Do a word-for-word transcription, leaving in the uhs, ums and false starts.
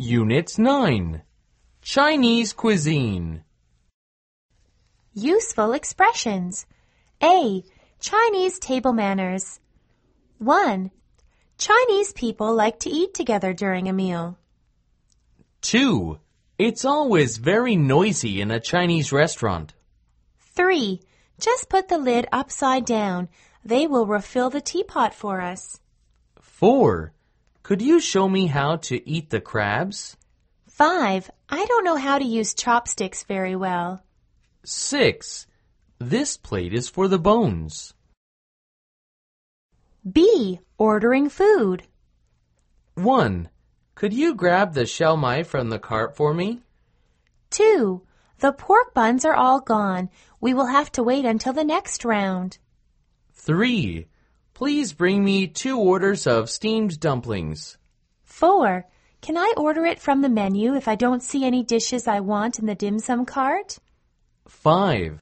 Unit nine. Chinese cuisine. Useful expressions. A. Chinese table manners. one. Chinese people like to eat together during a meal. two. It's always very noisy in a Chinese restaurant. three. Just put the lid upside down. They will refill the teapot for us. four. Could you show me how to eat the crabs? five. I don't know how to use chopsticks very well. six. This plate is for the bones. B. Ordering food. one. Could you grab the shell mai from the cart for me? two. The pork buns are all gone. We will have to wait until the next round. three. Please bring me two orders of steamed dumplings. four. Can I order it from the menu if I don't see any dishes I want in the dim sum cart? five.